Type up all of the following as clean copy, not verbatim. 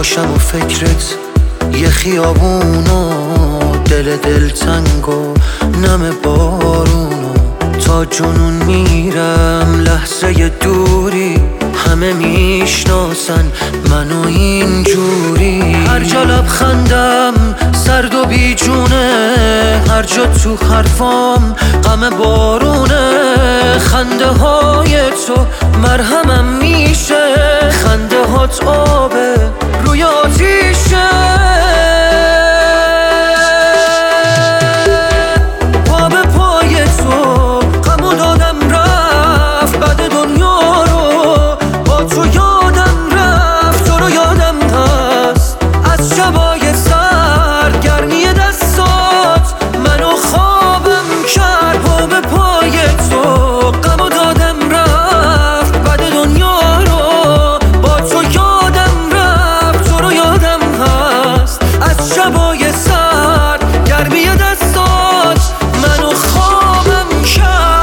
پاشم و فکرت یه خیابون و دل دلتنگ و نم بارونو تا جنون میرم لحظه دوری همه میشناسن منو اینجوری هر جا لبخندم سرد و بیجونه هر جا تو حرفام غم بارونه خنده های تو مرهمم میشه خنده هات آبه روی آتیشه پا به پای تو غمو دادم رفت بعد دنیا رو با تو یادم رفت تو رو یادم هست از شبای سرد گرمی دستات منو خوابم کرد پا به پای تو غمو دادم رفت بعد دنیا رو با تو یادم رفت تو رو یادم هست از شبای سرد گرمی دستات منو خوابم کرد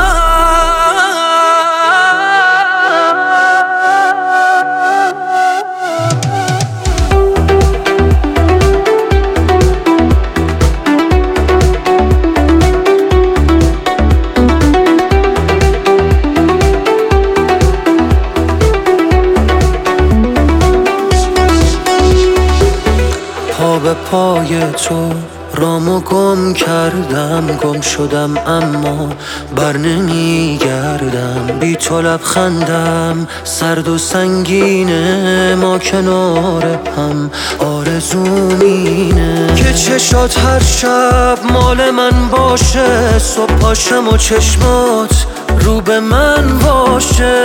پا به پای تو رامو گم کردم گم شدم اما بر نمیگردم بی تو لبخندم سرد و سنگینه ما کنار هم آرزومینه که چشات هر شب مال من باشه صبح پاشم و چشمات رو به من باشه